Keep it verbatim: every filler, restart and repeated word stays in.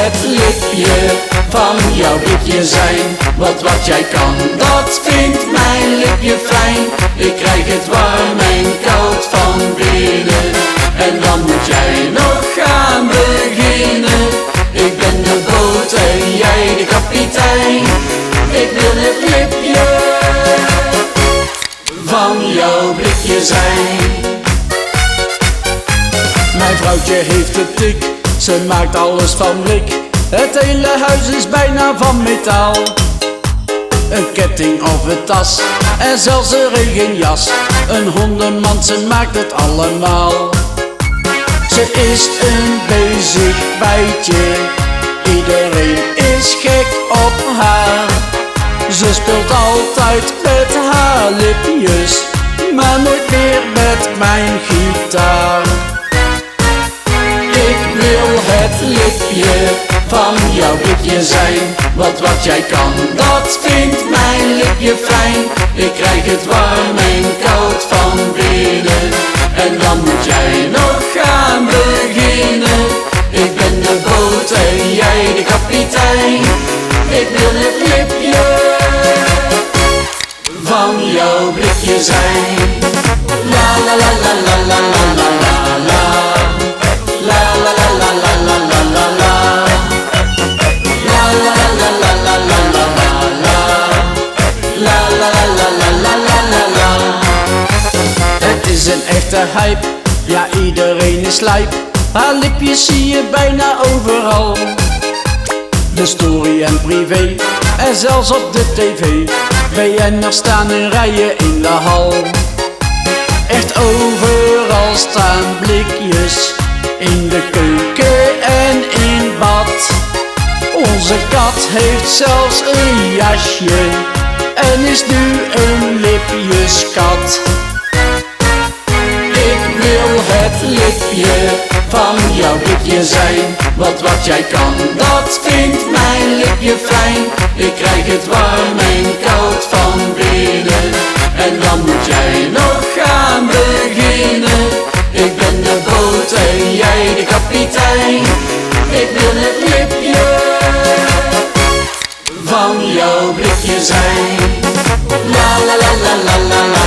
het lipje van jouw blikje zijn. Want wat jij kan, dat vindt mijn lipje fijn. Ik krijg het warm en koud van binnen. En dan moet jij nog gaan beginnen. Ik ben de boot en jij de kapitein. Ik wil het lipje van jouw blikje zijn. Mijn vrouwtje heeft de tik, ze maakt alles van blik. Het hele huis is bijna van metaal. Een ketting of een tas en zelfs een regenjas. Een hondenmand, ze maakt het allemaal. Ze is een bezig bijtje, iedereen is gek op haar. Ze speelt altijd met haar lipjes, maar nooit meer met mijn gitaar. Ik wil het lipje van jouw blikje zijn. Want wat jij kan, dat vindt mijn lipje fijn. Ik krijg het warm en koud van binnen. En dan moet jij nog gaan beginnen. Ik ben de boot en jij de kapitein. Ik wil het lipje van jouw blikje zijn. La la la la la la la la la la. La la la la la la la la la. La la la la la la la la la. La la la la la la la la. Het is een echte hype, ja iedereen is lijp. Haar lipjes zie je bijna overal. De story en privé, en zelfs op de tv. B N'ers staan in rijen in de hal. Echt overal staan blikjes, in de keuken en in bad. Onze kat heeft zelfs een jasje en is nu een lipjeskat. Ik wil het lipje van jouw blikje zijn. Want wat jij kan, dat vindt mijn lipje fijn. Ik krijg het warm en koud van binnen. En dan moet jij nog gaan beginnen. Ik ben de boot en jij de kapitein. Ik wil het lipje van jouw blikje zijn. La la la la la la la.